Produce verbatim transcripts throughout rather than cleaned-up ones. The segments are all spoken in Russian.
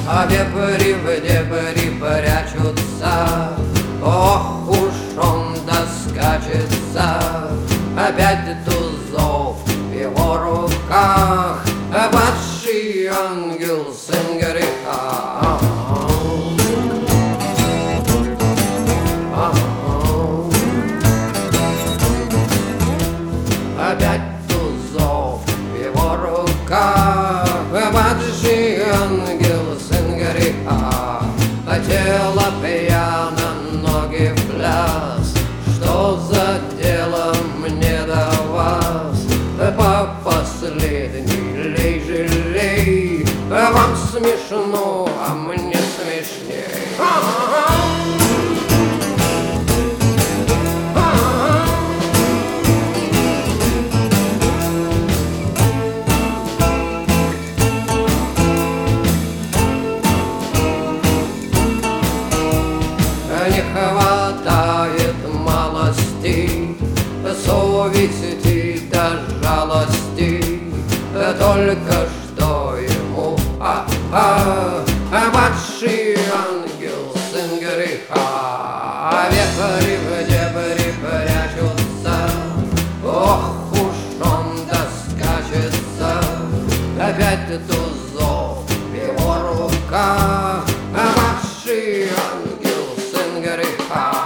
А вепри в дебри прячутся, ох уж он доскачется. Опять тузов в его руках, падший ангел, сын греха. Опять тузов в его руках, падший ангел, сын греха. Тело пьяно, ноги в пляс, что за дело мне до вас? По последней лей жалей, вам смешно, а мне смешней. Не хватает малости, совести да жалости, только что ему а а падший ангел, сын греха. Вепри в дебри прячутся, ох уж он доскачется. Опять тузов в его руках, падший ангел, сын греха.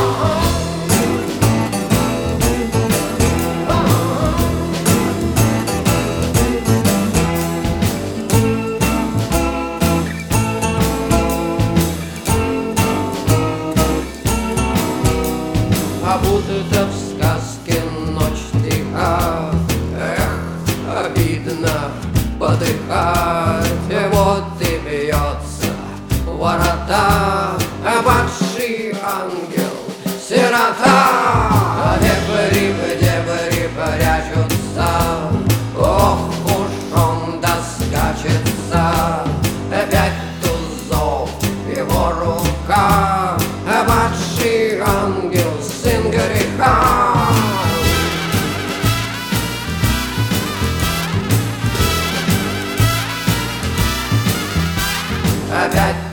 А будто в сказке ночь тиха, эх, обидно подыхать. Вот и бьется ворота падший ангел, сирота. Вепри в дебри прячутся, ох уж он доскачется. Опять тузов в его руках, падший ангел, сын греха. Опять